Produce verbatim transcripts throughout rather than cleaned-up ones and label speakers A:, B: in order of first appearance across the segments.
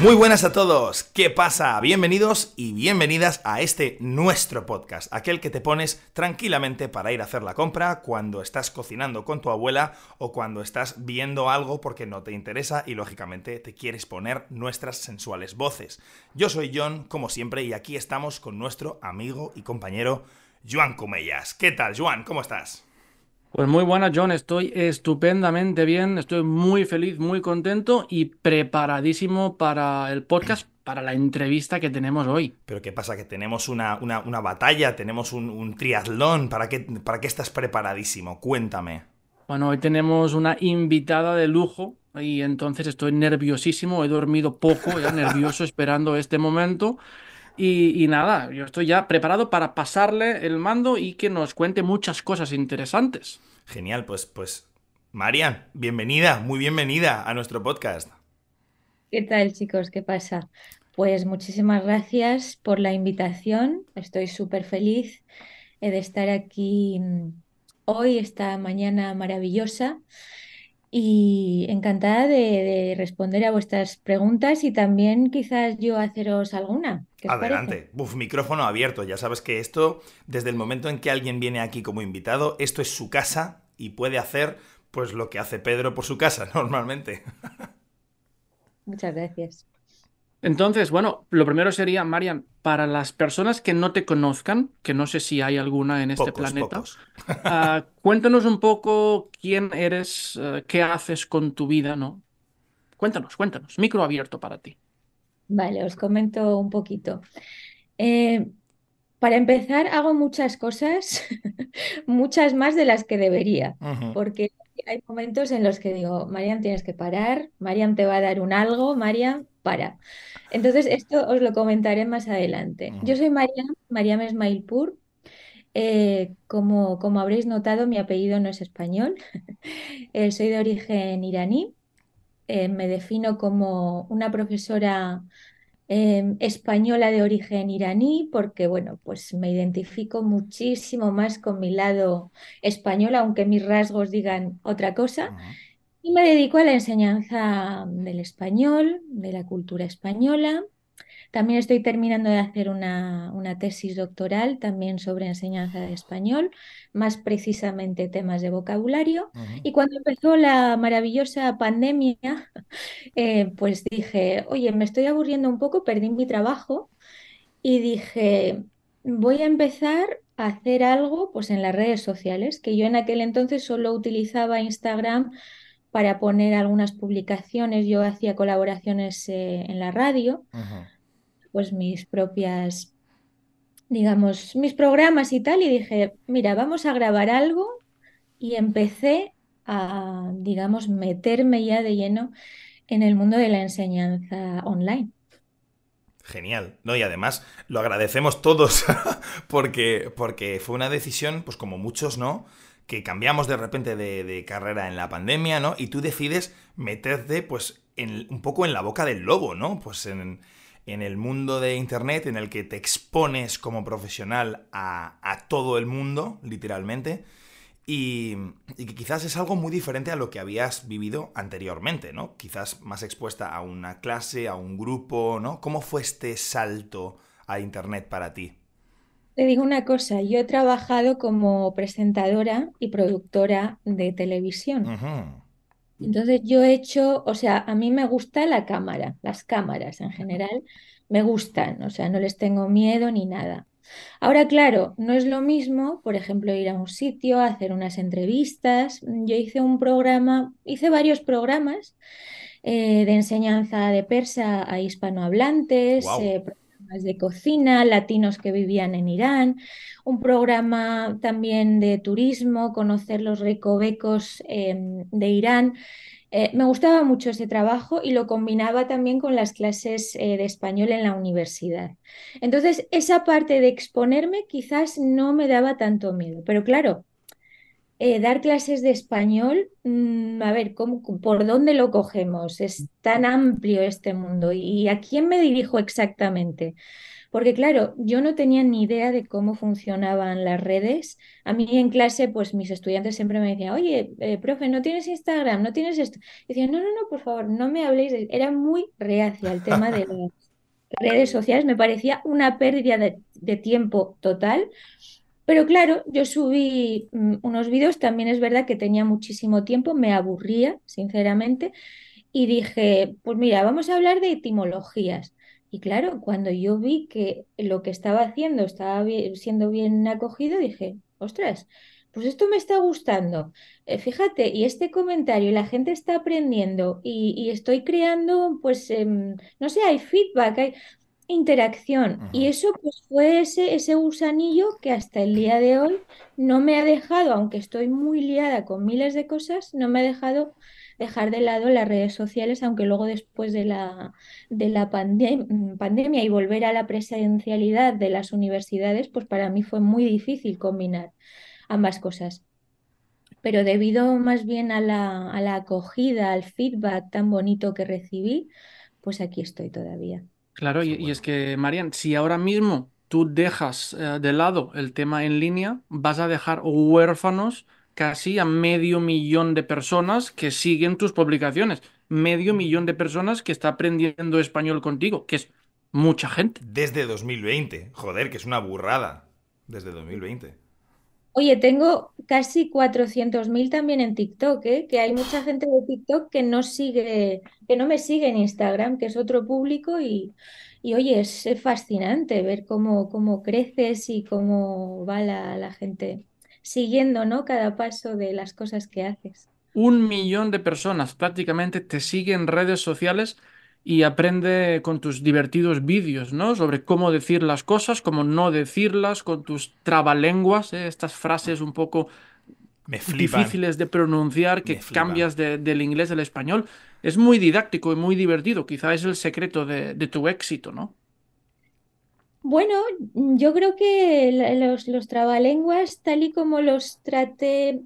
A: Muy buenas a todos, ¿qué pasa? Bienvenidos y bienvenidas a este nuestro podcast, aquel que te pones tranquilamente para ir a hacer la compra cuando estás cocinando con tu abuela o cuando estás viendo algo porque no te interesa y lógicamente te quieres poner nuestras sensuales voces. Yo soy John, como siempre, y aquí estamos con nuestro amigo y compañero Joan Comellas. ¿Qué tal, Joan? ¿Cómo estás?
B: Pues muy buena, John. Estoy estupendamente bien, estoy muy feliz, muy contento y preparadísimo para el podcast, para la entrevista que tenemos hoy.
A: Pero ¿qué pasa? Que tenemos una, una, una batalla, tenemos un, un triatlón. ¿Para qué, para qué estás preparadísimo? Cuéntame.
B: Bueno, hoy tenemos una invitada de lujo y entonces estoy nerviosísimo, he dormido poco, ya nervioso esperando este momento y, y nada, yo estoy ya preparado para pasarle el mando y que nos cuente muchas cosas interesantes.
A: Genial, pues, pues, Marian, bienvenida, muy bienvenida a nuestro podcast.
C: ¿Qué tal, chicos? ¿Qué pasa? Pues muchísimas gracias por la invitación. Estoy súper feliz eh, de estar aquí mm, hoy, esta mañana maravillosa, y encantada de, de responder a vuestras preguntas y también quizás yo haceros alguna. ¿Qué os parece?
A: Adelante. Buf, micrófono abierto. Ya sabes que esto, desde el momento en que alguien viene aquí como invitado, esto es su casa y puede hacer, pues, lo que hace Pedro por su casa, normalmente.
C: Muchas gracias.
B: Entonces, bueno, lo primero sería, Marian, para las personas que no te conozcan, que no sé si hay alguna en este
A: Pocos,
B: planeta,
A: pocos.
B: ah, cuéntanos un poco quién eres, eh, qué haces con tu vida, ¿no? Cuéntanos, cuéntanos, micro abierto para ti.
C: Vale, os comento un poquito. Eh, Para empezar, hago muchas cosas, muchas más de las que debería,
A: Ujú.
C: porque hay momentos en los que digo, Mariam, tienes que parar, Mariam te va a dar un algo, Mariam, para. Entonces, esto os lo comentaré más adelante.
A: Ujú.
C: Yo soy Mariam, Mariam Esmailpur. Eh, como, como habréis notado, mi apellido no es español. Eh, soy de origen iraní. Eh, me defino como una profesora eh, española de origen iraní, porque bueno, pues me identifico muchísimo más con mi lado español, aunque mis rasgos digan otra cosa.
A: Ujú.
C: Y me dedico a la enseñanza del español, de la cultura española. También estoy terminando de hacer una, una tesis doctoral también sobre enseñanza de español, más precisamente temas de vocabulario.
A: Ujú.
C: Y cuando empezó la maravillosa pandemia, eh, pues dije, oye, me estoy aburriendo un poco, perdí mi trabajo y dije, voy a empezar a hacer algo pues en las redes sociales, que yo en aquel entonces solo utilizaba Instagram para poner algunas publicaciones, yo hacía colaboraciones eh, en la radio,
A: Ujú.
C: pues mis propias, digamos, mis programas y tal, y dije, mira, vamos a grabar algo y empecé a, digamos, meterme ya de lleno en el mundo de la enseñanza online.
A: Genial, ¿no? Y además lo agradecemos todos porque, porque fue una decisión, pues como muchos, ¿no? Que cambiamos de repente de, de carrera en la pandemia, ¿no? Y tú decides meterte, pues, en, un poco en la boca del lobo, ¿no? Pues en, en el mundo de Internet en el que te expones como profesional a, a todo el mundo, literalmente. Y, y que quizás es algo muy diferente a lo que habías vivido anteriormente, ¿no? Quizás más expuesta a una clase, a un grupo, ¿no? ¿Cómo fue este salto a Internet para ti?
C: Te digo una cosa, yo he trabajado como presentadora y productora de televisión.
A: Ujú.
C: Entonces yo he hecho, o sea, a mí me gusta la cámara, las cámaras en general me gustan, o sea, no les tengo miedo ni nada. Ahora, claro, no es lo mismo, por ejemplo, ir a un sitio, hacer unas entrevistas. Yo hice un programa, hice varios programas eh, de enseñanza de persa a hispanohablantes,
A: Wow.
C: eh, programas de cocina, latinos que vivían en Irán, un programa también de turismo, conocer los recovecos eh, de Irán. Eh, me gustaba mucho ese trabajo y lo combinaba también con las clases eh, de español en la universidad. Entonces, esa parte de exponerme quizás no me daba tanto miedo, pero claro, eh, dar clases de español, mm, a ver, ¿cómo, por dónde lo cogemos? Es tan amplio este mundo. ¿Y a quién me dirijo exactamente? Porque claro, yo no tenía ni idea de cómo funcionaban las redes. A mí en clase, pues mis estudiantes siempre me decían, oye, eh, profe, ¿no tienes Instagram? ¿No tienes esto? Y decía, no, no, no, por favor, no me habléis de... Era muy reacia al tema de las redes sociales, me parecía una pérdida de, de tiempo total. Pero claro, yo subí mm, unos vídeos, también es verdad que tenía muchísimo tiempo, me aburría, sinceramente, y dije, pues mira, vamos a hablar de etimologías. Y claro, cuando yo vi que lo que estaba haciendo estaba bi- siendo bien acogido, dije, ostras, pues esto me está gustando. Eh, fíjate, y este comentario, y la gente está aprendiendo y, y estoy creando, pues, em, no sé, hay feedback, hay interacción. Y
A: Ujú.
C: eso pues fue ese, ese gusanillo que hasta el día de hoy no me ha dejado, aunque estoy muy liada con miles de cosas, no me ha dejado dejar de lado las redes sociales, aunque luego después de la, de la pandem- pandemia y volver a la presencialidad de las universidades, pues para mí fue muy difícil combinar ambas cosas. Pero debido más bien a la, a la acogida, al feedback tan bonito que recibí, pues aquí estoy todavía.
B: Claro,
A: Qué
B: y, y es
A: bueno.
B: que, Marian, si ahora mismo tú dejas eh, de lado el tema en línea, vas a dejar huérfanos casi a medio millón de personas que siguen tus publicaciones. Medio millón de personas que está aprendiendo español contigo, que es mucha gente.
A: Desde dos mil veinte. Joder, que es una burrada. Desde dos mil veinte.
C: Oye, tengo casi cuatrocientos mil también en TikTok, ¿eh? Que hay mucha gente de TikTok que no sigue, que no me sigue en Instagram, que es otro público y, y oye, es, es fascinante ver cómo, cómo creces y cómo va la, la gente siguiendo, ¿no? Cada paso de las cosas que haces.
B: Un millón de personas prácticamente te siguen en redes sociales y aprende con tus divertidos vídeos, ¿no? Sobre cómo decir las cosas, cómo no decirlas, con tus trabalenguas, ¿eh? Estas frases un poco
A: Me flipan.
B: difíciles de pronunciar
A: Me
B: que
A: flipan.
B: cambias de- del inglés al español. Es muy didáctico y muy divertido. Quizá es el secreto de, de tu éxito, ¿no?
C: Bueno, yo creo que la- los, los trabalenguas, tal y como los traté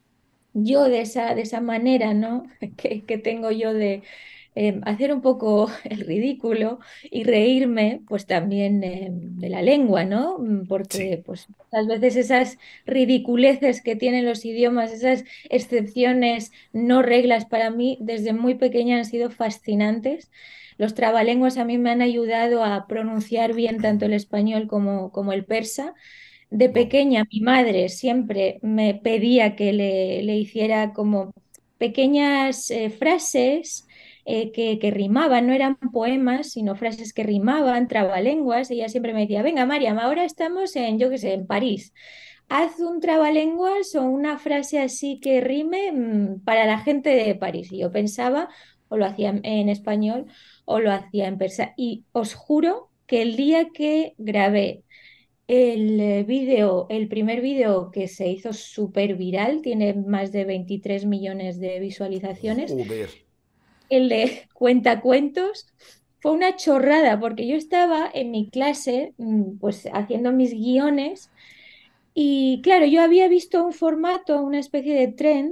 C: yo de esa, de esa manera, ¿no? Que, que tengo yo de eh, hacer un poco el ridículo y reírme, pues también eh, de la lengua, ¿no? Mm,
A: Sí.
C: Porque pues muchas veces esas ridiculeces que tienen los idiomas, esas excepciones, no reglas, para mí desde muy pequeña han sido fascinantes. Los trabalenguas a mí me han ayudado a pronunciar bien tanto el español como, como el persa. De
A: Wow.
C: pequeña, mi madre siempre me pedía que le, le hiciera como pequeñas eh, frases eh, que, que rimaban, no eran poemas, sino frases que rimaban, trabalenguas. Ella siempre me decía, venga, Mariam, ahora estamos en, yo qué sé, en París. Haz un trabalenguas o una frase así que rime mm, para la gente de París. Y yo pensaba, o lo hacía en en español o lo hacía en persa. Y os juro que el día que grabé el eh, vídeo, el primer vídeo que se hizo súper viral, tiene más de veintitrés millones de visualizaciones.
A: Joder.
C: El de Cuentacuentos fue una chorrada porque yo estaba en mi clase, mm, pues haciendo mis guiones y claro, yo había visto un formato, una especie de trend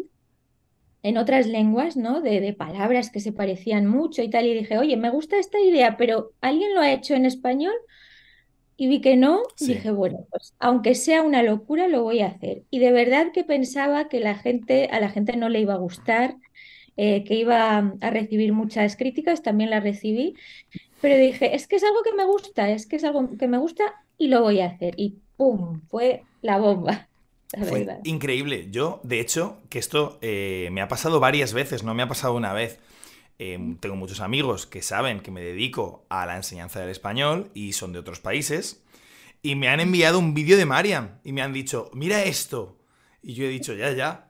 C: en otras lenguas, ¿no? De, de palabras que se parecían mucho y tal, y dije, oye, me gusta esta idea, pero ¿alguien lo ha hecho en español? Y vi que no,
A: Sí.
C: dije, bueno, pues aunque sea una locura, lo voy a hacer. Y de verdad que pensaba que la gente, a la gente no le iba a gustar, eh, que iba a recibir muchas críticas, también las recibí, pero dije, es que es algo que me gusta, es que es algo que me gusta y lo voy a hacer. Y ¡pum! Fue la bomba, la
A: Fue
C: verdad.
A: increíble. Yo, de hecho, que esto eh, me ha pasado varias veces, no me ha pasado una vez. Eh, tengo muchos amigos que saben que me dedico a la enseñanza del español y son de otros países. Y me han enviado un vídeo de Mariam y me han dicho, mira esto. Y yo he dicho, ya, ya.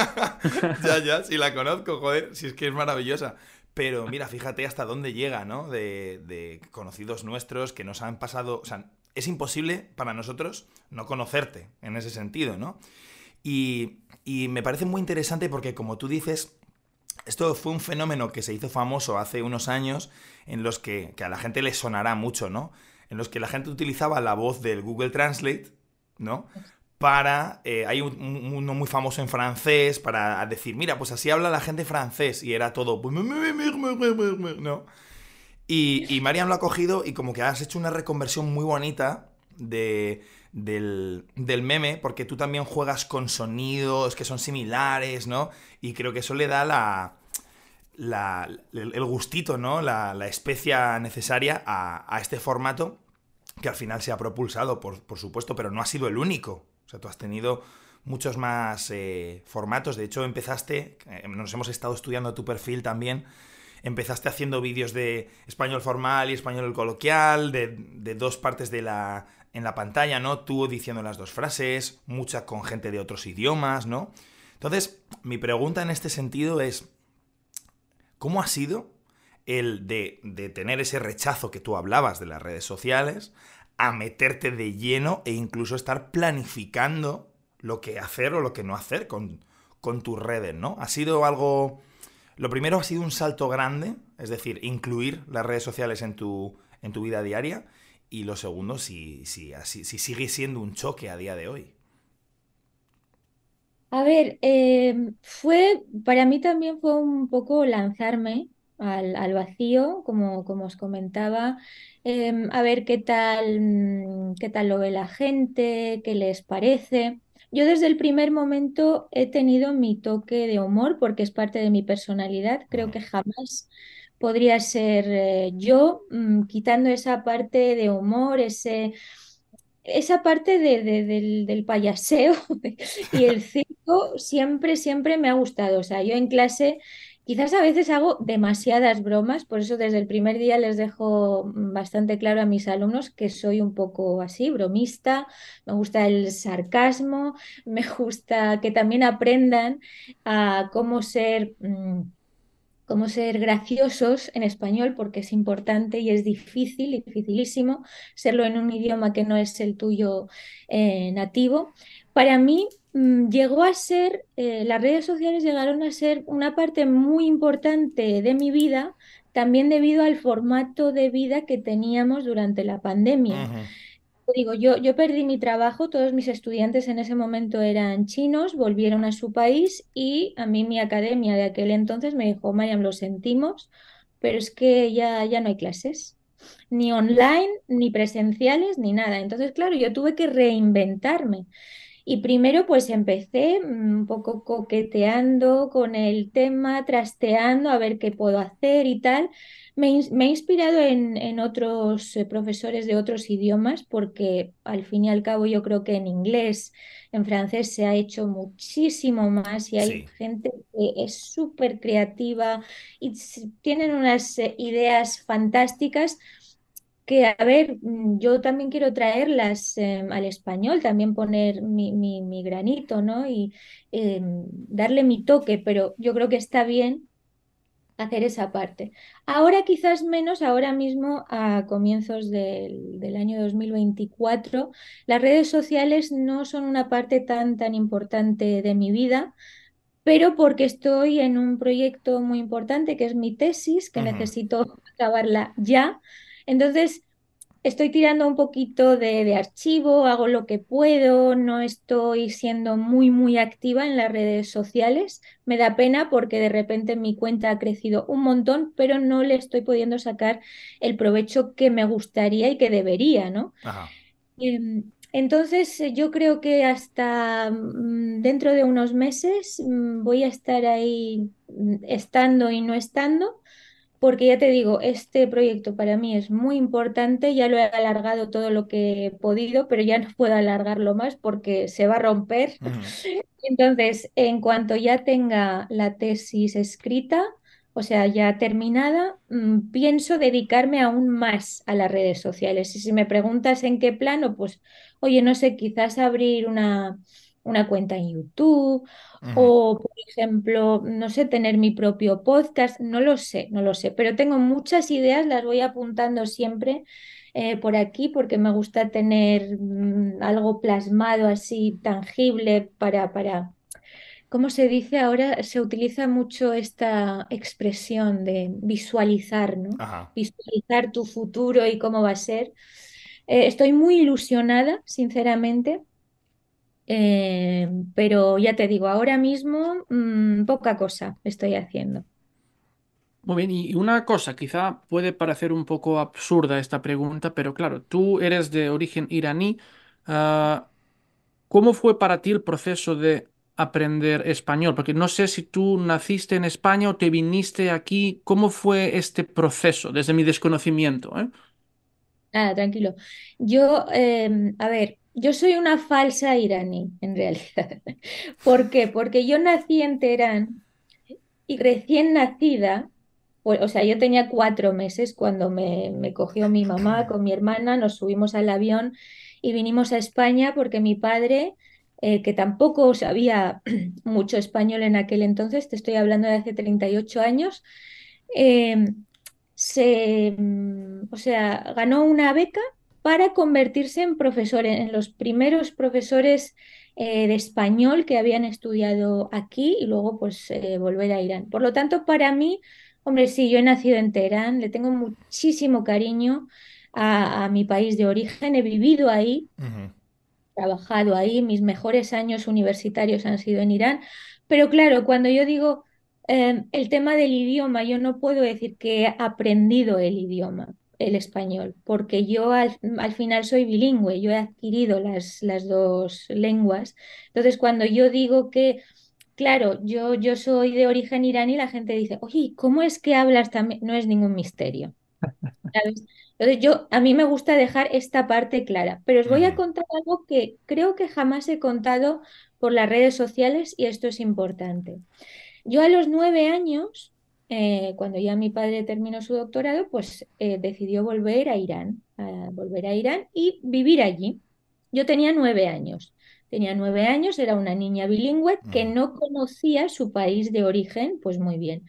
A: Ya, ya, si la conozco, joder, si es que es maravillosa. Pero mira, fíjate hasta dónde llega, ¿no? De, de conocidos nuestros que nos han pasado... O sea, es imposible para nosotros no conocerte en ese sentido, ¿no? Y, y me parece muy interesante porque, como tú dices, esto fue un fenómeno que se hizo famoso hace unos años en los que, que a la gente le sonará mucho, ¿no? En los que la gente utilizaba la voz del Google Translate, ¿no? Para... eh, hay un- un- uno muy famoso en francés para decir, mira, pues así habla la gente francés y era todo... ¿no? Y, y Marian lo ha cogido y como que has hecho una reconversión muy bonita de, del, del meme, porque tú también juegas con sonidos que son similares, ¿no? Y creo que eso le da la, la- el, el gustito, ¿no? La, la especia necesaria a, a este formato que al final se ha propulsado, por, por supuesto, pero no ha sido el único. O sea, tú has tenido muchos más eh, formatos. De hecho, empezaste, eh, nos hemos estado estudiando tu perfil también. Empezaste haciendo vídeos de español formal y español coloquial, de, de dos partes de la, en la pantalla, ¿no? Tú diciendo las dos frases, mucha con gente de otros idiomas, ¿no? Entonces, mi pregunta en este sentido es, ¿cómo ha sido el de, de tener ese rechazo que tú hablabas de las redes sociales a meterte de lleno e incluso estar planificando lo que hacer o lo que no hacer con, con tus redes, ¿no? Ha sido algo... Lo primero ha sido un salto grande, es decir, incluir las redes sociales en tu, en tu vida diaria. Y lo segundo, si, si, así- si sigue siendo un choque a día de hoy.
C: A ver, em, fue, para mí también fue un poco lanzarme al, al vacío, como, como os comentaba, em, a ver qué tal, mm, qué tal lo ve la gente, qué les parece. Yo desde el primer momento he tenido mi toque de humor porque es parte de mi personalidad. Creo
A: Ujú.
C: que jamás podría ser eh, yo, mm, quitando esa parte de humor, ese esa parte de- de- del, del payaseo y el circo siempre, siempre me ha gustado. O sea, yo en clase quizás a veces hago demasiadas bromas, por eso desde el primer día les dejo mm, bastante claro a mis alumnos que soy un poco así, bromista, me gusta el sarcasmo, me gusta que también aprendan a cómo ser... mm, cómo ser graciosos en español, porque es importante y es difícil, dificilísimo, serlo en un idioma que no es el tuyo eh, nativo. Para mí mm, llegó a ser, eh, las redes sociales llegaron a ser una parte muy importante de mi vida, también debido al formato de vida que teníamos durante la pandemia.
A: Ujú.
C: Te digo, yo, yo perdí mi trabajo, todos mis estudiantes en ese momento eran chinos, volvieron a su país y a mí mi academia de aquel entonces me dijo, Mariam, lo sentimos, pero es que ya, ya no hay clases, ni online, ni presenciales, ni nada. Entonces, claro, yo tuve que reinventarme. Y primero pues empecé mm, un poco coqueteando con el tema, trasteando a ver qué puedo hacer y tal. Me, ins- me he inspirado en, en otros eh, profesores de otros idiomas porque al fin y al cabo yo creo que en inglés, en francés se ha hecho muchísimo más y hay
A: Sí.
C: gente que es súper creativa y s- tienen unas eh, ideas fantásticas que, a ver, mm, yo también quiero traerlas eh, al español, también poner mi, mi- mi granito, ¿no? Y eh, darle mi toque, pero yo creo que está bien hacer esa parte. Ahora quizás menos, ahora mismo a comienzos del, del año dos mil veinticuatro, las redes sociales no son una parte tan, tan importante de mi vida, pero porque estoy en un proyecto muy importante que es mi tesis, que
A: Ujú.
C: necesito acabarla ya. Entonces, estoy tirando un poquito de, de archivo, hago lo que puedo, no estoy siendo muy, muy activa en las redes sociales. Me da pena porque de repente mi cuenta ha crecido un montón, pero no le estoy pudiendo sacar el provecho que me gustaría y que debería, ¿no?
A: Ajá.
C: Em, Entonces, eh, yo creo que hasta mm, dentro de unos meses mm, voy a estar ahí mm, estando y no estando, porque ya te digo, este proyecto para mí es muy importante, ya lo he alargado todo lo que he podido, pero ya no puedo alargarlo más porque se va a romper.
A: Ujú.
C: Entonces, en cuanto ya tenga la tesis escrita, o sea, ya terminada, mm, pienso dedicarme aún más a las redes sociales. Y si me preguntas en qué plano, pues, oye, no sé, quizás abrir una, una cuenta en YouTube
A: Ujú.
C: o, por ejemplo, no sé, tener mi propio podcast, no lo sé, no lo sé, pero tengo muchas ideas, las voy apuntando siempre eh, por aquí porque me gusta tener mm, algo plasmado así, tangible para, para, ¿cómo se dice? Ahora se utiliza mucho esta expresión de visualizar, ¿no?
A: Ajá.
C: Visualizar tu futuro y cómo va a ser. Eh, estoy muy ilusionada, sinceramente. Eh, pero ya te digo, ahora mismo mm, poca cosa estoy haciendo.
B: Muy bien, y una cosa, quizá puede parecer un poco absurda esta pregunta, pero claro, tú eres de origen iraní. ah, ¿Cómo fue para ti el proceso de aprender español? Porque no sé si tú naciste en España o te viniste aquí. ¿Cómo fue este proceso desde mi desconocimiento, eh?
C: Ah, tranquilo. Yo, em, a ver, yo soy una falsa iraní, en realidad. ¿Por qué? Porque yo nací en Teherán y recién nacida, o, o sea, yo tenía cuatro meses cuando me, me cogió mi mamá con mi hermana, nos subimos al avión y vinimos a España porque mi padre, eh, que tampoco sabía mucho español en aquel entonces, te estoy hablando de hace treinta y ocho años, em, se, mm, o sea, ganó una beca para convertirse en profesor, en en los primeros profesores eh, de español que habían estudiado aquí y luego pues eh, volver a Irán. Por lo tanto, para mí, hombre, sí, yo he nacido en Teherán, le tengo muchísimo cariño a, a mi país de origen, he vivido ahí,
A: Ujú.
C: trabajado ahí, mis mejores años universitarios han sido en Irán, pero claro, cuando yo digo eh, el tema del idioma, yo no puedo decir que he aprendido el idioma, el español, porque yo al, al final soy bilingüe, yo he adquirido las, las dos lenguas. Entonces, cuando yo digo que, claro, yo, yo soy de origen iraní, la gente dice, oye, ¿cómo es que hablas también? No es ningún misterio. ¿Sabes? Entonces yo, a mí me gusta dejar esta parte clara, pero os voy a
A: Ujú.
C: contar algo que creo que jamás he contado por las redes sociales y esto es importante. Yo a los nueve años, eh, cuando ya mi padre terminó su doctorado, pues eh, decidió volver a Irán, a volver a Irán y vivir allí. Yo tenía nueve años. Tenía nueve años, era una niña bilingüe que
A: Ujú.
C: no conocía su país de origen, pues muy bien.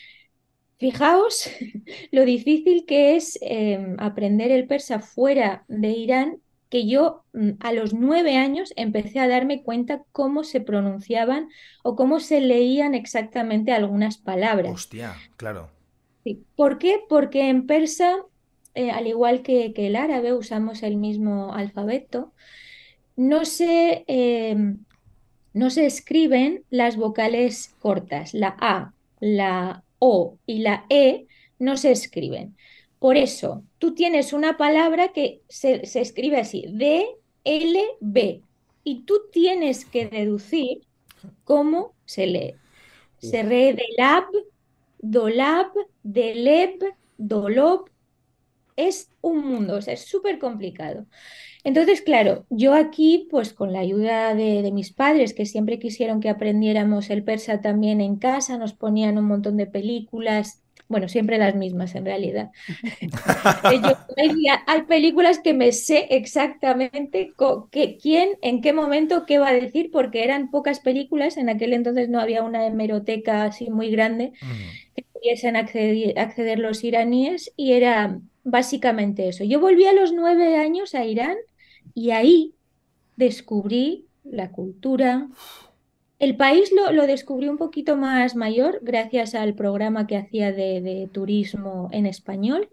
C: Fijaos lo difícil que es eh, aprender el persa fuera de Irán, que yo mm, a los nueve años empecé a darme cuenta cómo se pronunciaban o cómo se leían exactamente algunas palabras.
A: Hostia, claro.
C: Sí. ¿Por qué? Porque en persa, eh, al igual que, que el árabe, usamos el mismo alfabeto. No se, eh, no se escriben las vocales cortas, la A, la O y la E no se escriben. Por eso, tú tienes una palabra que se, se escribe así, D, L, B, y tú tienes que deducir cómo se lee.
A: Uf.
C: Se lee delab, dolab, deleb, dolob. Es un mundo, o sea, es súper complicado. Entonces, claro, yo aquí, pues con la ayuda de, de mis padres, que siempre quisieron que aprendiéramos el persa también en casa, nos ponían un montón de películas, bueno, siempre las mismas en realidad. Yo, hay, hay películas que me sé exactamente co- qué- quién, en qué momento, qué va a decir, porque eran pocas películas, en aquel entonces no había una hemeroteca así muy grande
A: Ujú.
C: que pudiesen acceder, acceder los iraníes y era básicamente eso. Yo volví a los nueve años a Irán y ahí descubrí la cultura. El país lo, lo descubrí un poquito más mayor gracias al programa que hacía de, de turismo en español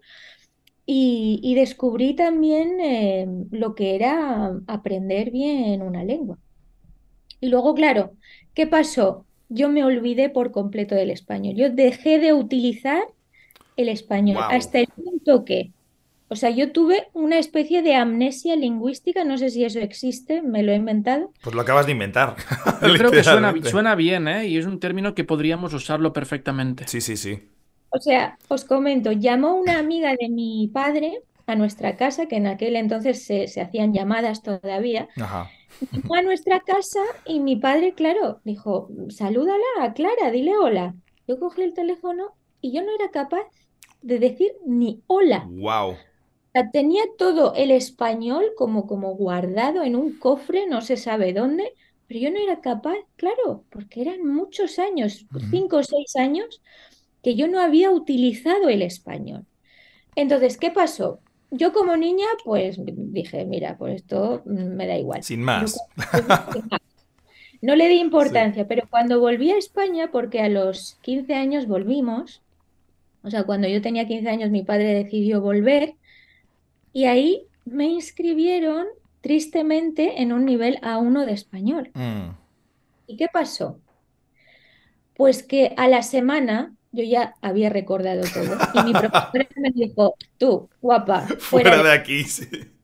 C: y, y descubrí también eh, lo que era aprender bien una lengua. Y luego, claro, ¿qué pasó? Yo me olvidé por completo del español. Yo dejé de utilizar el español
A: Wow.
C: hasta el punto que, o sea, yo tuve una especie de amnesia lingüística, no sé si eso existe, me lo he inventado.
A: Pues lo acabas de inventar,
B: Yo creo que suena,
A: literalmente.
B: suena bien, ¿eh? Y es un término que podríamos usarlo perfectamente.
A: Sí, sí, sí.
C: O sea, os comento, llamó una amiga de mi padre a nuestra casa, que en aquel entonces se, se hacían llamadas todavía.
A: Ajá.
C: Llamó a nuestra casa y mi padre, claro, dijo, salúdala a Clara, dile hola. Yo cogí el teléfono y yo no era capaz de decir ni hola.
A: Wow.
C: Sea, tenía todo el español como, como guardado en un cofre, no se sabe dónde, pero yo no era capaz, claro, porque eran muchos años, cinco o seis años, que yo no había utilizado el español. Entonces, ¿qué pasó? Yo como niña, pues dije, mira, pues esto mm, me da igual.
A: Sin
C: Pero
A: más.
C: cuando volví- no le di
A: Sí.
C: importancia, pero cuando volví a España, porque a los quince años volvimos, o sea, cuando yo tenía quince años, mi padre decidió volver. Y ahí me inscribieron tristemente en un nivel A uno de español.
A: Mm.
C: ¿Y qué pasó? Pues que a la semana yo ya había recordado todo. Y mi profesora me dijo, tú, guapa, fuera
A: Fuera
C: de...
A: de aquí, sí.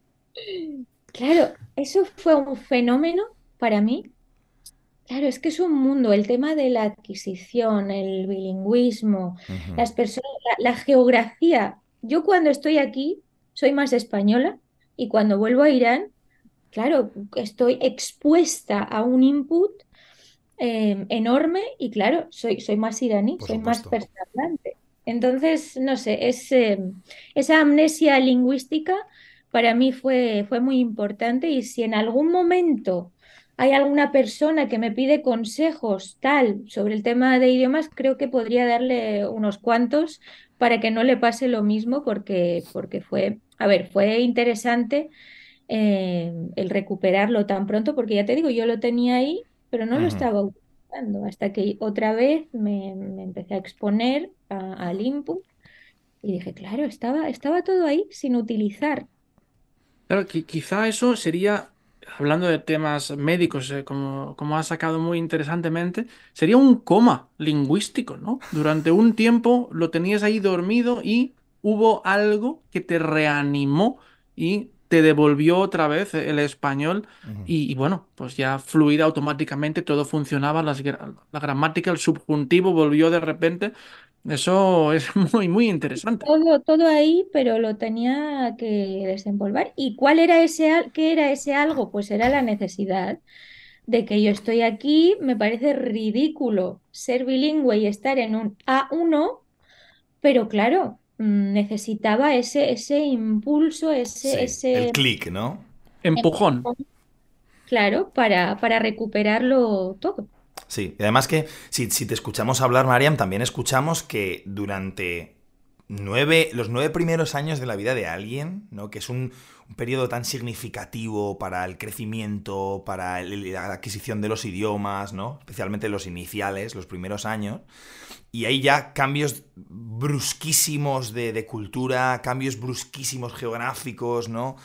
C: Claro, eso fue un fenómeno para mí. Claro, es que es un mundo, el tema de la adquisición, el bilingüismo,
A: Ujú.
C: las personas, la, la geografía. Yo cuando estoy aquí soy más española y cuando vuelvo a Irán, claro, estoy expuesta a un input eh, enorme y claro, soy, soy más iraní,
A: Por
C: soy más
A: supuesto.
C: persa-hablante. Entonces, no sé, es, eh, esa amnesia lingüística para mí fue, fue muy importante y si en algún momento hay alguna persona que me pide consejos tal sobre el tema de idiomas, creo que podría darle unos cuantos para que no le pase lo mismo porque, porque fue, a ver, fue interesante eh, el recuperarlo tan pronto, porque ya te digo, yo lo tenía ahí, pero no lo
A: Ujú.
C: estaba utilizando, hasta que otra vez me, me empecé a exponer a- al input y dije, claro, estaba, estaba todo ahí sin utilizar.
B: Claro, qui- quizá eso sería, hablando de temas médicos, eh, como, como has sacado muy interesantemente, sería un coma lingüístico, ¿no? Durante un tiempo lo tenías ahí dormido y hubo algo que te reanimó y te devolvió otra vez el español
A: Ujú.
B: y, y bueno, pues ya fluida automáticamente, todo funcionaba, las gra- la gramática, el subjuntivo volvió de repente. Eso es muy, muy interesante.
C: Todo, todo ahí, pero lo tenía que desenvolver. ¿Y cuál era ese, al- qué era ese algo? Pues era la necesidad de que yo estoy aquí, me parece ridículo ser bilingüe y estar en un A uno. Pero claro, mm, necesitaba ese, ese impulso, ese,
A: Sí, el
C: ese
A: clic, ¿no?
B: Empujón.
C: empujón, claro, para, para recuperarlo todo.
A: Sí, y además que si, si te escuchamos hablar, Mariam, también escuchamos que durante nueve, los nueve primeros años de la vida de alguien, ¿no? Que es un, un periodo tan significativo para el crecimiento, para el- la adquisición de los idiomas, ¿no? Especialmente los iniciales, los primeros años. Y hay ya cambios brusquísimos de, de cultura, cambios brusquísimos geográficos, ¿no?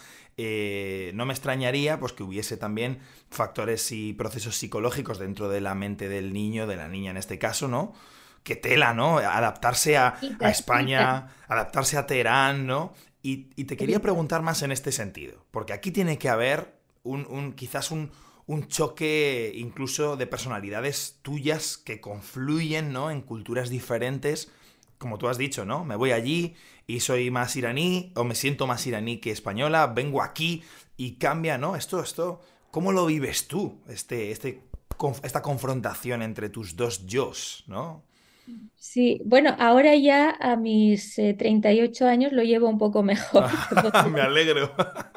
A: Eh, no me extrañaría pues, que hubiese también factores y procesos psicológicos dentro de la mente del niño, de la niña en este caso, ¿no? Que tela, ¿no? Adaptarse a, a
C: Quita, quita.
A: España, adaptarse a Teherán, ¿no? Y, y te quería
C: Quita.
A: preguntar más en este sentido, porque aquí tiene que haber un, un quizás un, un choque incluso de personalidades tuyas que confluyen, ¿no? En culturas diferentes, como tú has dicho, ¿no? Me voy allí y soy más iraní o me siento más iraní que española, vengo aquí y cambia, ¿no? Esto, esto, ¿cómo lo vives tú? Este, este, conf- esta confrontación entre tus dos yos, ¿no?
C: Sí, bueno, ahora ya a mis eh, treinta y ocho años lo llevo un poco mejor. te puedo
A: Me
C: decir.
A: alegro.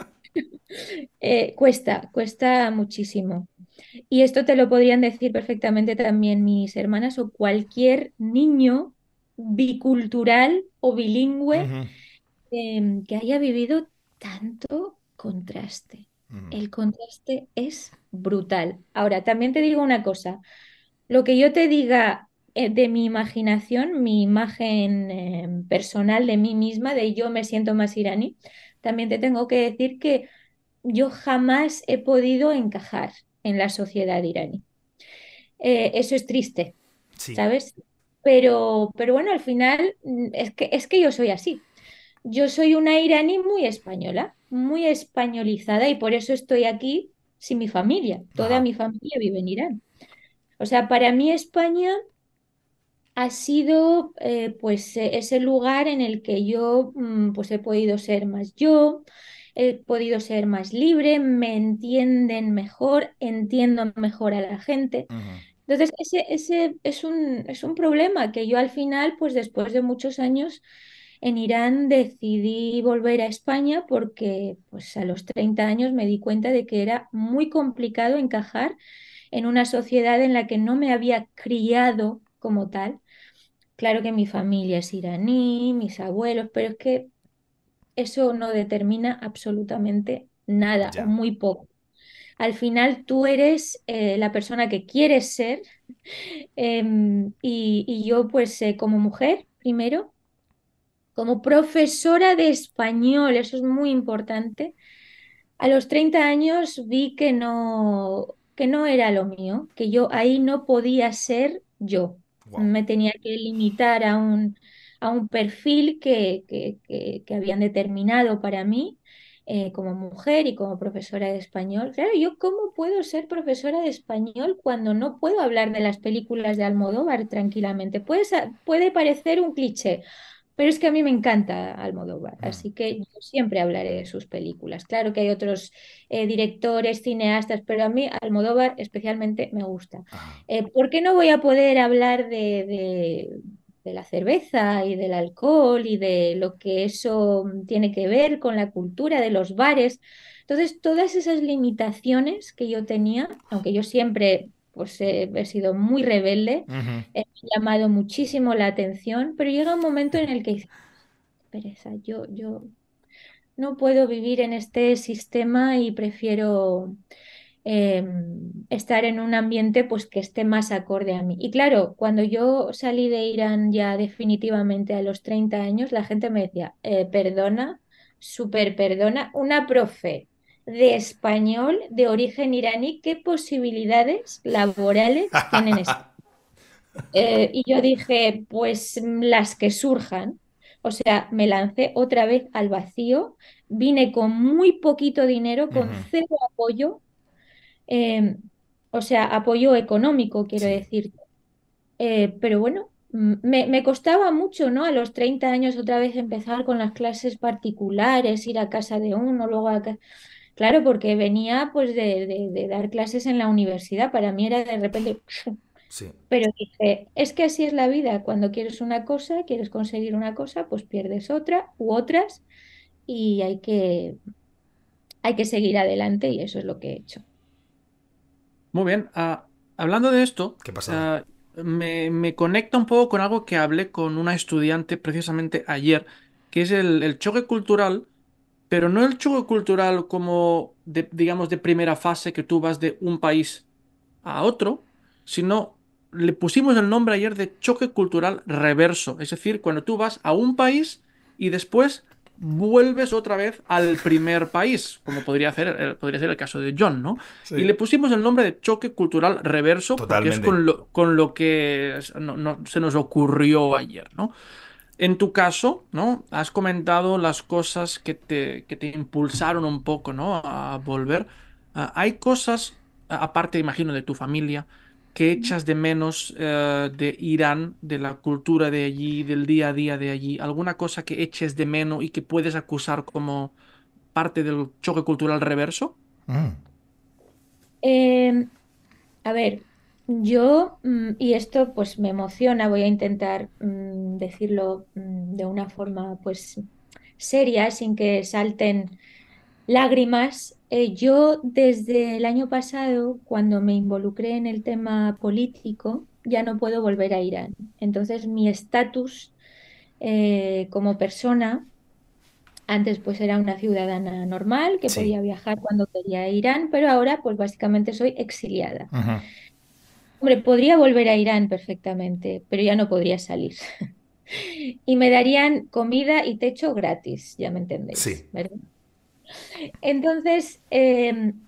C: Eh, cuesta, cuesta muchísimo. Y esto te lo podrían decir perfectamente también mis hermanas o cualquier niño bicultural o bilingüe
A: Ujú,
C: em, que haya vivido tanto contraste.
A: ujú.
C: El contraste es brutal. Ahora, también te digo una cosa, lo que yo te diga eh, de mi imaginación, mi imagen em, personal de mí misma, de yo me siento más iraní, también te tengo que decir que yo jamás he podido encajar en la sociedad iraní. Eh, eso es triste,
A: Sí.
C: ¿sabes? Pero, pero bueno, al final mm, es que, es que yo soy así. Yo soy una iraní muy española, muy españolizada y por eso estoy aquí sin mi familia. Toda
A: Ajá.
C: mi familia vive en Irán. O sea, para mí España ha sido eh, pues eh, ese lugar en el que yo mm, pues he podido ser más yo, he podido ser más libre, me entienden mejor, entiendo mejor a la gente.
A: Ujú.
C: Entonces, ese, ese es un, es un problema que yo al final, pues después de muchos años en Irán, decidí volver a España porque pues a los treinta años me di cuenta de que era muy complicado encajar en una sociedad en la que no me había criado como tal. Claro que mi familia es iraní, mis abuelos, pero es que eso no determina absolutamente nada o
A: Ya.
C: muy poco. Al final tú eres eh, la persona que quieres ser em, y, y yo pues eh, como mujer, primero, como profesora de español, eso es muy importante. A los treinta años vi que no, que no era lo mío, que yo ahí no podía ser yo.
A: Wow.
C: Me tenía que limitar a un, a un perfil que, que- que- que habían determinado para mí eh, como mujer y como profesora de español. Claro, ¿yo cómo puedo ser profesora de español cuando no puedo hablar de las películas de Almodóvar tranquilamente? Puede, sa- puede parecer un cliché, pero es que a mí me encanta Almodóvar,
A: Mm.
C: así que yo siempre hablaré de sus películas. Claro que hay otros eh, directores, cineastas, pero a mí Almodóvar especialmente me gusta.
A: Ajá.
C: Eh, ¿por qué no voy a poder hablar de, de- de la cerveza y del alcohol y de lo que eso tiene que ver con la cultura de los bares? Entonces, todas esas limitaciones que yo tenía, aunque yo siempre pues, he, he sido muy rebelde,
A: Ujú.
C: eh, me ha llamado muchísimo la atención, pero llega un momento en el que dices, pereza, yo, yo no puedo vivir en este sistema y prefiero eh, estar en un ambiente pues que esté más acorde a mí. Y claro, cuando yo salí de Irán ya definitivamente a los treinta años, la gente me decía, "Eh, perdona, súper perdona, una profe de español de origen iraní, ¿qué posibilidades laborales tienen esto?". Eh, y yo dije, pues mm, las que surjan. O sea, me lancé otra vez al vacío, vine con muy poquito dinero, con
A: Ujú.
C: cero apoyo, eh, o sea, apoyo económico, quiero
A: Sí.
C: decir. Eh, pero bueno, mm, me, me costaba mucho, ¿no? A los treinta años otra vez empezar con las clases particulares, ir a casa de uno, luego a ca- Claro, porque venía pues de, de de dar clases en la universidad, para mí era de repente...
A: Sí.
C: Pero dije, es que así es la vida. Cuando quieres una cosa, quieres conseguir una cosa, pues pierdes otra u otras y hay que, hay que seguir adelante y eso es lo que he hecho.
B: Muy bien. Ah, hablando de esto,
A: Qué pasada.
B: ah, me, me conecta un poco con algo que hablé con una estudiante precisamente ayer, que es el, el choque cultural, pero no el choque cultural como, de, digamos, de primera fase que tú vas de un país a otro, sino le pusimos el nombre ayer de choque cultural reverso. Es decir, cuando tú vas a un país y después vuelves otra vez al primer país, como podría hacer, eh, podría ser el caso de John, ¿no? Y
A: Sí.
B: le pusimos el nombre de choque cultural reverso porque es
A: Totalmente.
B: con lo, con lo que no- no- se nos ocurrió ayer, ¿no? En tu caso, ¿no? Has comentado las cosas que te, que te impulsaron un poco, ¿no? A volver. Ah, hay cosas, a- aparte, imagino, de tu familia, que echas de menos eh, de Irán, de la cultura de allí, del día a día de allí. ¿Alguna cosa que eches de menos y que puedes acusar como parte del choque cultural reverso?
A: Mm.
C: Eh, a ver, yo, mm, y esto pues me emociona, voy a intentar mm, decirlo mm, de una forma pues seria, sin que salten lágrimas. Eh, yo desde el año pasado, cuando me involucré en el tema político, ya no puedo volver a Irán. Entonces mi estatus eh, como persona, antes pues era una ciudadana normal que
A: Sí.
C: podía viajar cuando quería a Irán, pero ahora pues básicamente soy exiliada.
A: Ujú.
C: Hombre, podría volver a Irán perfectamente, pero ya no podría salir. Y me darían comida y techo gratis, ya me entendéis,
A: Sí.
C: ¿verdad? Entonces, em,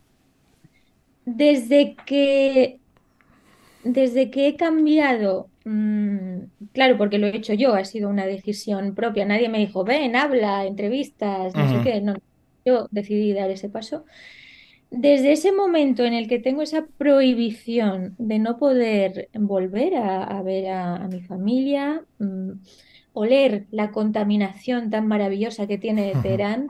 C: desde que, desde que he cambiado, mm, claro, porque lo he hecho yo, ha sido una decisión propia, nadie me dijo, ven, habla, entrevistas, no sé
A: Ujú.
C: qué, no, yo decidí dar ese paso. Desde ese momento en el que tengo esa prohibición de no poder volver a, a ver a, a mi familia, mm, oler la contaminación tan maravillosa que tiene
A: Ujú.
C: Teherán,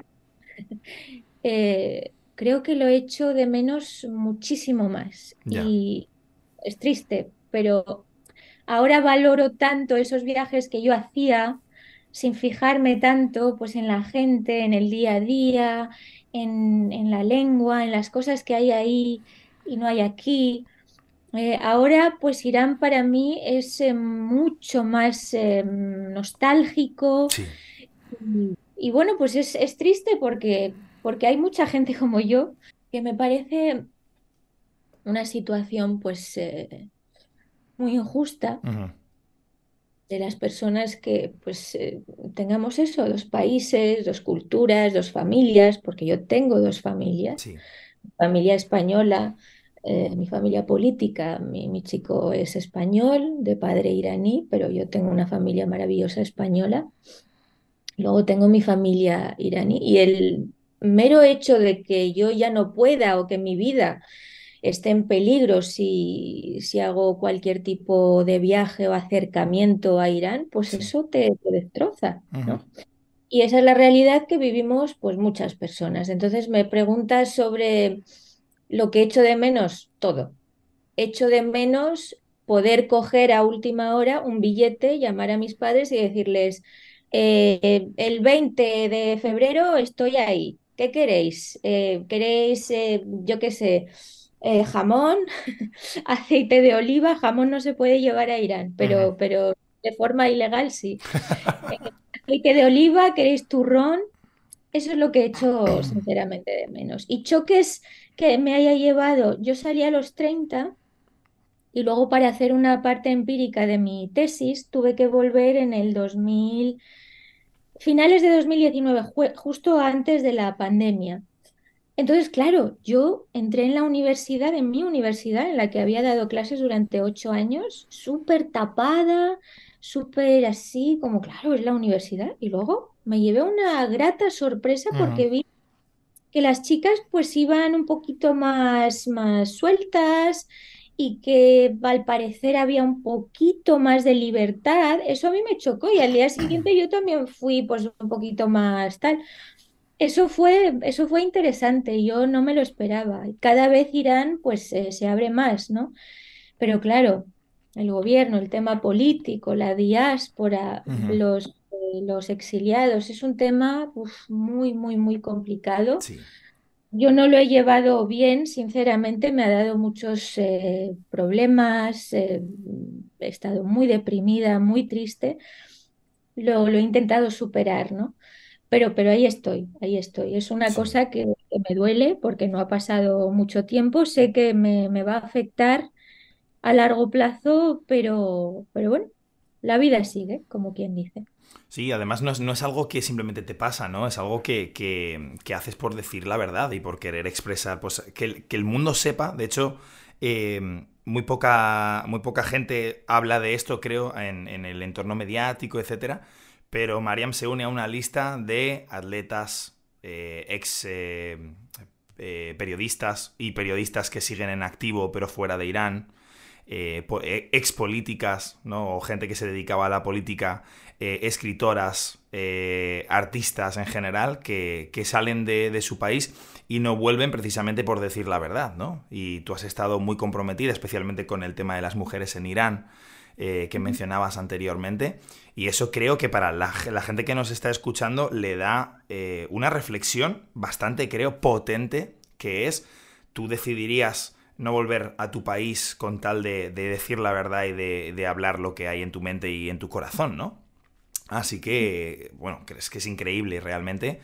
C: eh, creo que lo he hecho de menos muchísimo más.
A: Ya.
C: Y es triste, pero ahora valoro tanto esos viajes que yo hacía sin fijarme tanto pues en la gente, en el día a día, en, en la lengua, en las cosas que hay ahí y no hay aquí. Eh, ahora pues Irán para mí es eh, mucho más eh, nostálgico
A: Sí.
C: y, y bueno, pues es, es triste porque, porque hay mucha gente como yo que me parece una situación pues eh, muy injusta
A: Ujú.
C: de las personas que pues eh, tengamos eso, dos países, dos culturas, dos familias, porque yo tengo dos familias,
A: Sí.
C: familia española eh, mi familia política, mi, mi chico es español, de padre iraní, pero yo tengo una familia maravillosa española. Luego tengo mi familia iraní y el mero hecho de que yo ya no pueda o que mi vida esté en peligro si, si hago cualquier tipo de viaje o acercamiento a Irán, pues
A: Sí.
C: eso te, te destroza,
A: Ujú.
C: ¿no? Y esa es la realidad que vivimos pues muchas personas. Entonces me preguntas sobre lo que echo de menos, todo. Echo de menos poder coger a última hora un billete, llamar a mis padres y decirles, eh, el veinte de febrero estoy ahí. ¿Qué queréis? Eh, ¿queréis, eh, yo qué sé, eh, jamón, aceite de oliva? Jamón no se puede llevar a Irán,
A: Ujú.
C: pero, pero de forma ilegal sí. Eh, aceite de oliva, ¿queréis turrón? Eso es lo que he hecho sinceramente de menos. Y choques que me haya llevado, yo salí a los treinta y luego para hacer una parte empírica de mi tesis tuve que volver en el dos mil, finales de dos mil diecinueve, jue- justo antes de la pandemia. Entonces, claro, yo entré en la universidad, en mi universidad, en la que había dado clases durante ocho años, súper tapada, súper así, como claro, es la universidad. Y luego me llevé una grata sorpresa
A: Ujú.
C: porque vi que las chicas pues iban un poquito más, más sueltas y que al parecer había un poquito más de libertad. Eso a mí me chocó y al día siguiente yo también fui pues un poquito más tal. Eso fue, eso fue interesante, yo no me lo esperaba. Y cada vez Irán pues eh, se abre más, ¿no? Pero claro, el gobierno, el tema político, la diáspora,
A: Ujú.
C: los, eh, los exiliados, es un tema uf, muy, muy, muy complicado.
A: Sí.
C: Yo no lo he llevado bien, sinceramente, me ha dado muchos eh, problemas, eh, he estado muy deprimida, muy triste, lo, lo he intentado superar, ¿no? Pero, pero ahí estoy, ahí estoy. Es una
A: Sí.
C: cosa que, que me duele porque no ha pasado mucho tiempo, sé que me, me va a afectar a largo plazo, pero, pero bueno, la vida sigue, como quien dice.
A: Sí, además no es, no es algo que simplemente te pasa, ¿no? Es algo que, que- que haces por decir la verdad y por querer expresar, pues que, el- que el mundo sepa. De hecho, eh, muy poca, muy poca gente habla de esto, creo, en, en el entorno mediático, etcétera. Pero Mariam se une a una lista de atletas, eh, ex eh, eh, periodistas y periodistas que siguen en activo pero fuera de Irán, eh, po- eh, ex políticas, ¿no? O gente que se dedicaba a la política, eh, escritoras, eh, artistas en general, que, que salen de, de su país y no vuelven precisamente por decir la verdad, ¿no? Y tú has estado muy comprometida, especialmente con el tema de las mujeres en Irán, eh, que
C: Ujú.
A: mencionabas anteriormente, y eso creo que para la, la gente que nos está escuchando le da eh, una reflexión bastante, creo, potente, que es, tú decidirías no volver a tu país con tal de, de decir la verdad y de, de hablar lo que hay en tu mente y en tu corazón, ¿no? Así que, bueno, es que es increíble realmente.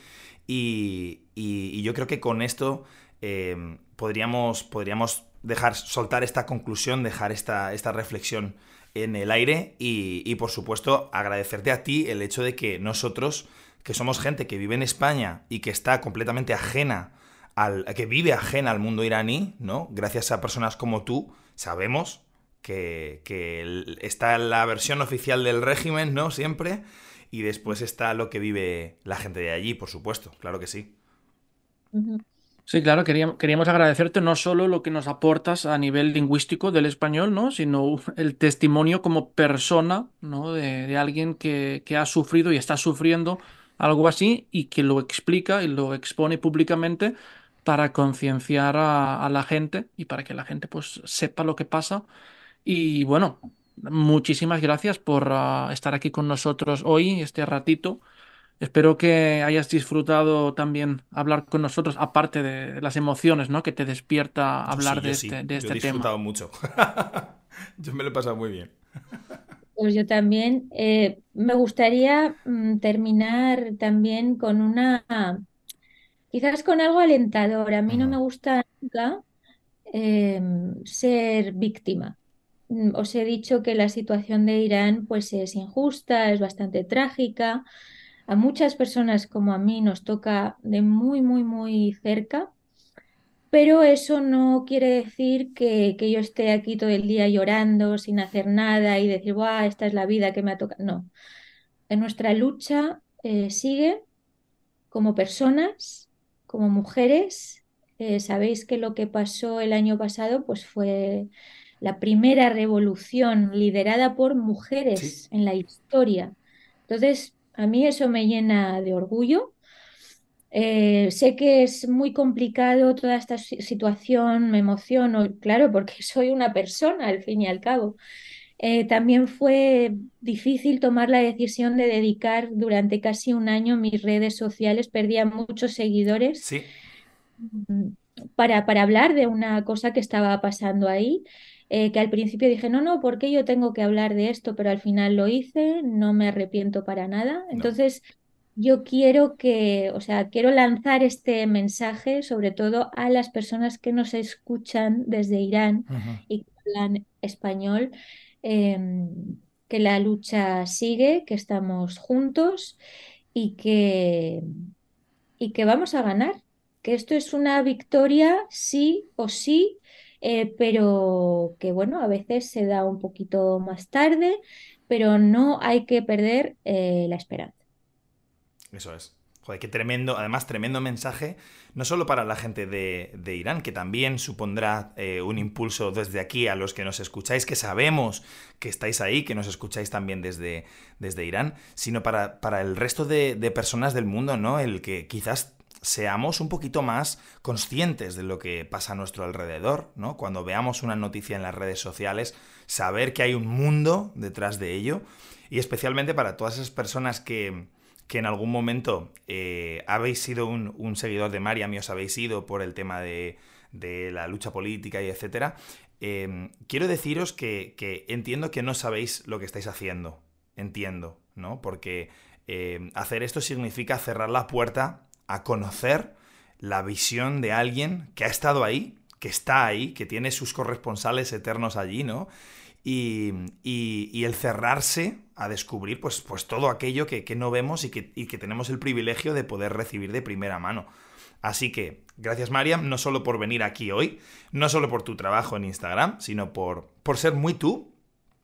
A: Y, y- y yo creo que con esto eh, podríamos, podríamos dejar, soltar esta conclusión, dejar esta, esta reflexión en el aire y, y, por supuesto, agradecerte a ti el hecho de que nosotros, que somos gente que vive en España y que está completamente ajena al, que vive ajena al mundo iraní, ¿no? Gracias a personas como tú, sabemos que, que el- está la versión oficial del régimen, ¿no? Siempre. Y después está lo que vive la gente de allí, por supuesto. Claro que sí.
C: Ujú.
B: Sí, claro, queríamos, queríamos agradecerte no solo lo que nos aportas a nivel lingüístico del español, ¿no? Sino el testimonio como persona, ¿no? De, de alguien que, que ha sufrido y está sufriendo algo así y que lo explica y lo expone públicamente para concienciar a, a la gente y para que la gente pues sepa lo que pasa. Y bueno, muchísimas gracias por ah, estar aquí con nosotros hoy, este ratito. Espero que hayas disfrutado también hablar con nosotros, aparte de las emociones, ¿no? que te despierta
A: Yo sí,
B: hablar de
A: yo
B: este,
A: sí.
B: de
A: Yo he
B: este tema.
A: disfrutado mucho. Yo me lo he pasado muy bien.
C: Pues yo también. Eh, me gustaría mm, terminar también con una, quizás con algo alentador. A mí no
A: Ujú.
C: me gusta nunca eh, ser víctima. Mm, Os he dicho que la situación de Irán pues es injusta, es bastante trágica. A muchas personas como a mí nos toca de muy, muy, muy cerca. pero eso no quiere decir que, que yo esté aquí todo el día llorando sin hacer nada y decir, ¡buah, esta es la vida que me ha tocado! No, en nuestra lucha eh, sigue como personas, como mujeres. Eh, sabéis que lo que pasó el año pasado pues fue la primera revolución liderada por
A: Sí,
C: mujeres en la historia. Entonces, a mí eso me llena de orgullo. Eh, sé que es muy complicado toda esta si- situación, me emociono, claro, porque soy una persona al fin y al cabo. Eh, también fue difícil tomar la decisión de dedicar durante casi un año mis redes sociales, perdía muchos seguidores
A: sí,
C: mm, para, para hablar de una cosa que estaba pasando ahí, eh, que al principio dije, no, no, ¿por qué yo tengo que hablar de esto? Pero al final lo hice, no me arrepiento para nada.
A: no.
C: Entonces, yo quiero que, o sea, quiero lanzar este mensaje sobre todo a las personas que nos escuchan desde Irán
A: Ujú.
C: y que hablan español, em, que la lucha sigue, que estamos juntos y que y que vamos a ganar, que esto es una victoria sí o sí, eh, pero que bueno, a veces se da un poquito más tarde, pero no hay que perder eh, la esperanza.
A: Eso es. Joder, qué tremendo, además tremendo mensaje, no solo para la gente de, de Irán, que también supondrá eh, un impulso desde aquí a los que nos escucháis, que sabemos que estáis ahí, que nos escucháis también desde, desde Irán, sino para, para el resto de, de personas del mundo, ¿no? El que quizás seamos un poquito más conscientes de lo que pasa a nuestro alrededor, ¿no? Cuando veamos una noticia en las redes sociales, saber que hay un mundo detrás de ello, y especialmente para todas esas personas que que en algún momento eh, habéis sido un, un seguidor de Mariam y os habéis ido por el tema de, de la lucha política y etcétera, eh, quiero deciros que, que entiendo que no sabéis lo que estáis haciendo. Entiendo, ¿no? Porque eh, hacer esto significa cerrar la puerta a conocer la visión de alguien que ha estado ahí, que está ahí, que tiene sus corresponsales eternos allí, ¿no? Y, y, y el cerrarse a descubrir pues, pues todo aquello que, que no vemos y que, y que tenemos el privilegio de poder recibir de primera mano. Así que, gracias Mariam, no solo por venir aquí hoy, no solo por tu trabajo en Instagram, sino por, por ser muy tú,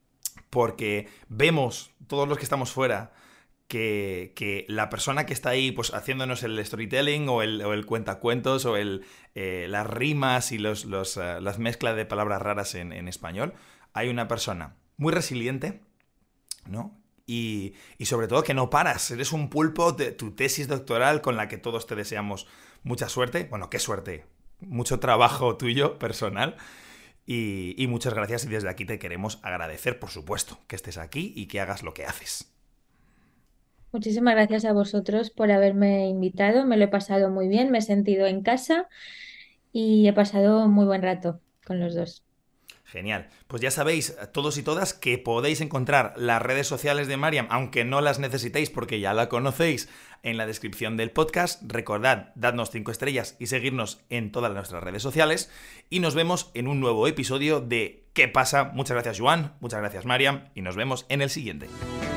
A: porque vemos, todos los que estamos fuera, que, que la persona que está ahí pues haciéndonos el storytelling o el, o el cuentacuentos o el, eh, las rimas y los, los, uh, las mezclas de palabras raras en, en español, hay una persona muy resiliente, ¿no? Y, y sobre todo que no paras, eres un pulpo de tu tesis doctoral con la que todos te deseamos mucha suerte, bueno, qué suerte, mucho trabajo tuyo personal y, y muchas gracias y desde aquí te queremos agradecer, por supuesto, que estés aquí y que hagas lo que haces.
C: Muchísimas gracias a vosotros por haberme invitado, me lo he pasado muy bien, me he sentido en casa y he pasado un muy buen rato con los dos.
A: Genial. Pues ya sabéis, todos y todas, que podéis encontrar las redes sociales de Mariam, aunque no las necesitéis porque ya la conocéis, en la descripción del podcast. Recordad, dadnos cinco estrellas y seguirnos en todas nuestras redes sociales. Y nos vemos en un nuevo episodio de ¿Qué pasa? Muchas gracias, Joan. Muchas gracias, Mariam. Y nos vemos en el siguiente.